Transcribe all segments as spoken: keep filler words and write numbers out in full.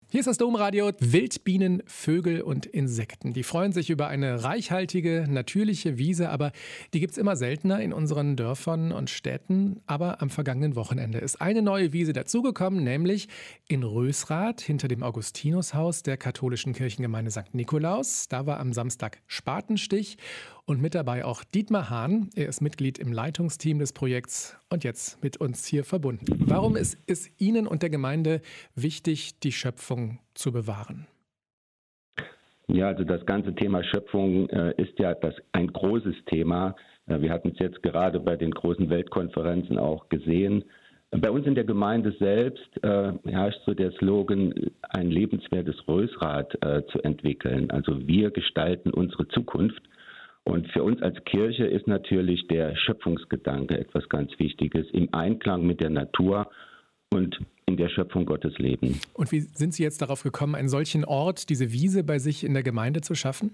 Hier ist das Domradio. Wildbienen, Vögel und Insekten. Die freuen sich über eine reichhaltige, natürliche Wiese, aber die gibt's immer seltener in unseren Dörfern und Städten. Aber am vergangenen Wochenende ist eine neue Wiese dazugekommen, nämlich in Rösrath hinter dem Augustinushaus der katholischen Kirchengemeinde Sankt Nikolaus. Da war am Samstag Spatenstich und mit dabei auch Dietmar Hahn. Er ist Mitglied im Leitungsteam des Projekts und jetzt mit uns hier verbunden. Warum ist es Ihnen und der Gemeinde wichtig, die Schöpfung zu bewahren? Ja, also das ganze Thema Schöpfung äh, ist ja das ein großes Thema. Äh, wir hatten es jetzt gerade bei den großen Weltkonferenzen auch gesehen. Bei uns in der Gemeinde selbst äh, herrscht so der Slogan, ein lebenswertes Rösrath äh, zu entwickeln. Also wir gestalten unsere Zukunft. Und für uns als Kirche ist natürlich der Schöpfungsgedanke etwas ganz Wichtiges, im Einklang mit der Natur und in der Schöpfung Gottes leben. Und wie sind Sie jetzt darauf gekommen, einen solchen Ort, diese Wiese bei sich in der Gemeinde zu schaffen?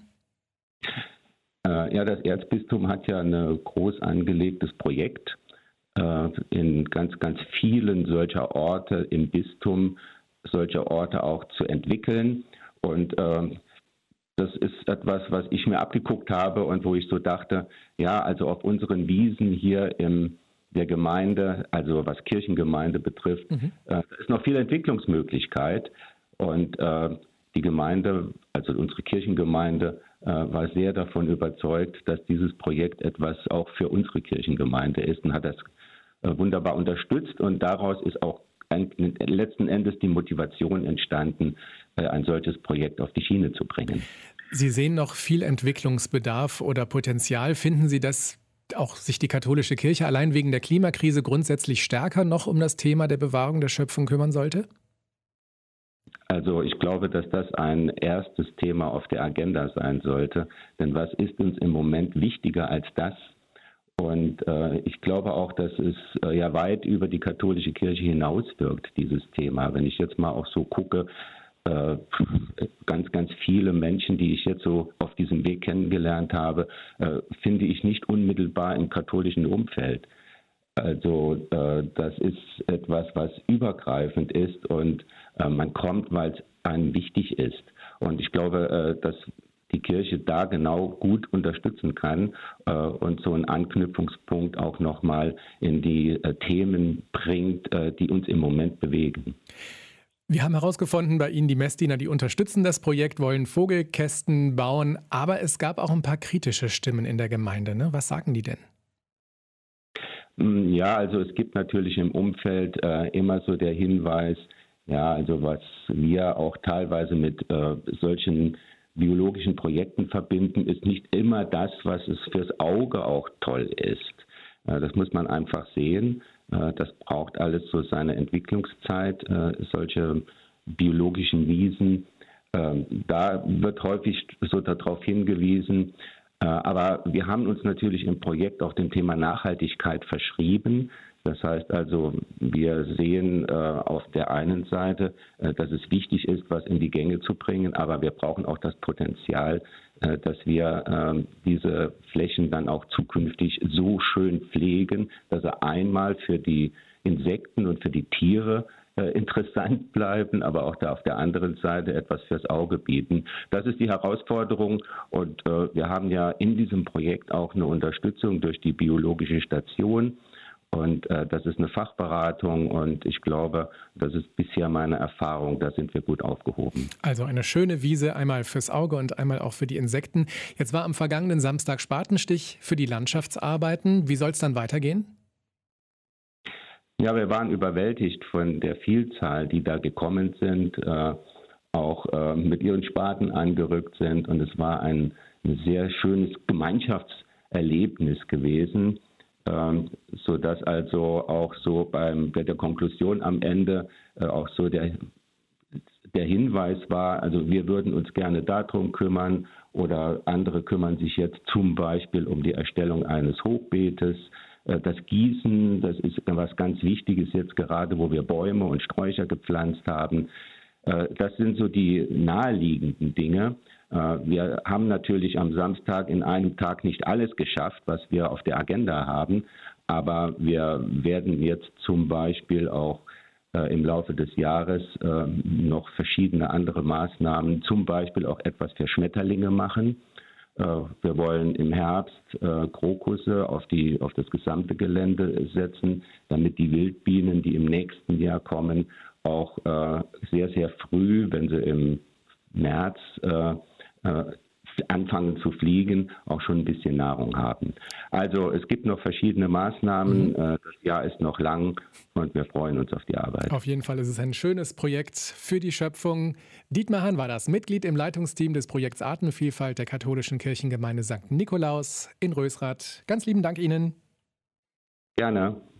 Äh, ja, das Erzbistum hat ja ein groß angelegtes Projekt, äh, in ganz, ganz vielen solcher Orte im Bistum, solche Orte auch zu entwickeln. Und äh, das ist etwas, was ich mir abgeguckt habe und wo ich so dachte, ja, also auf unseren Wiesen hier im der Gemeinde, also was Kirchengemeinde betrifft, mhm. äh, ist noch viel Entwicklungsmöglichkeit. Und äh, die Gemeinde, also unsere Kirchengemeinde, äh, war sehr davon überzeugt, dass dieses Projekt etwas auch für unsere Kirchengemeinde ist und hat das äh, wunderbar unterstützt. Und daraus ist auch ein, letzten Endes die Motivation entstanden, äh, ein solches Projekt auf die Schiene zu bringen. Sie sehen noch viel Entwicklungsbedarf oder Potenzial. Finden Sie, dass auch sich die katholische Kirche allein wegen der Klimakrise grundsätzlich stärker noch um das Thema der Bewahrung der Schöpfung kümmern sollte? Also ich glaube, dass das ein erstes Thema auf der Agenda sein sollte. Denn was ist uns im Moment wichtiger als das? Und äh, ich glaube auch, dass es äh, ja weit über die katholische Kirche hinauswirkt, dieses Thema. Wenn ich jetzt mal auch so gucke, äh, ganz, ganz viele Menschen, die ich jetzt so auf diesem Weg kennengelernt habe, äh, finde ich nicht unmittelbar im katholischen Umfeld. Also äh, das ist etwas, was übergreifend ist und äh, man kommt, weil es einem wichtig ist. Und ich glaube, äh, dass die Kirche da genau gut unterstützen kann äh, und so einen Anknüpfungspunkt auch nochmal in die äh, Themen bringt, äh, die uns im Moment bewegen. Wir haben herausgefunden, bei Ihnen die Messdiener, die unterstützen das Projekt, wollen Vogelkästen bauen, aber es gab auch ein paar kritische Stimmen in der Gemeinde. Ne? Was sagen die denn? Ja, also es gibt natürlich im Umfeld äh, immer so der Hinweis, ja, also was wir auch teilweise mit äh, solchen biologischen Projekten verbinden, ist nicht immer das, was es fürs Auge auch toll ist. Äh, das muss man einfach sehen. Äh, das braucht alles so seine Entwicklungszeit, äh, solche biologischen Wiesen. Äh, da wird häufig so darauf hingewiesen. Äh, aber wir haben uns natürlich im Projekt auch dem Thema Nachhaltigkeit verschrieben. Das heißt also, wir sehen äh, auf der einen Seite, äh, dass es wichtig ist, was in die Gänge zu bringen, aber wir brauchen auch das Potenzial, äh, dass wir äh, diese Flächen dann auch zukünftig so schön pflegen, dass sie einmal für die Insekten und für die Tiere äh, interessant bleiben, aber auch da auf der anderen Seite etwas fürs Auge bieten. Das ist die Herausforderung und äh, wir haben ja in diesem Projekt auch eine Unterstützung durch die biologische Station. Und äh, das ist eine Fachberatung und ich glaube, das ist bisher meine Erfahrung, da sind wir gut aufgehoben. Also eine schöne Wiese, einmal fürs Auge und einmal auch für die Insekten. Jetzt war am vergangenen Samstag Spatenstich für die Landschaftsarbeiten. Wie soll es dann weitergehen? Ja, wir waren überwältigt von der Vielzahl, die da gekommen sind, äh, auch äh, mit ihren Spaten angerückt sind. Und es war ein, ein sehr schönes Gemeinschaftserlebnis gewesen. Ähm, so dass also auch so beim, bei der Konklusion am Ende äh, auch so der, der Hinweis war, also wir würden uns gerne darum kümmern oder andere kümmern sich jetzt zum Beispiel um die Erstellung eines Hochbeetes. Äh, das Gießen, das ist was ganz Wichtiges jetzt gerade, wo wir Bäume und Sträucher gepflanzt haben. Äh, das sind so die naheliegenden Dinge. Wir haben natürlich am Samstag in einem Tag nicht alles geschafft, was wir auf der Agenda haben, aber wir werden jetzt zum Beispiel auch äh, im Laufe des Jahres äh, noch verschiedene andere Maßnahmen, zum Beispiel auch etwas für Schmetterlinge machen. Äh, wir wollen im Herbst äh, Krokusse auf, die, auf das gesamte Gelände setzen, damit die Wildbienen, die im nächsten Jahr kommen, auch äh, sehr, sehr früh, wenn sie im März äh, äh, anfangen zu fliegen, auch schon ein bisschen Nahrung haben. Also es gibt noch verschiedene Maßnahmen. Mhm. Das Jahr ist noch lang und wir freuen uns auf die Arbeit. Auf jeden Fall ist es ein schönes Projekt für die Schöpfung. Dietmar Hahn war das, Mitglied im Leitungsteam des Projekts Artenvielfalt der katholischen Kirchengemeinde Sankt Nikolaus in Rösrath. Ganz lieben Dank Ihnen. Gerne.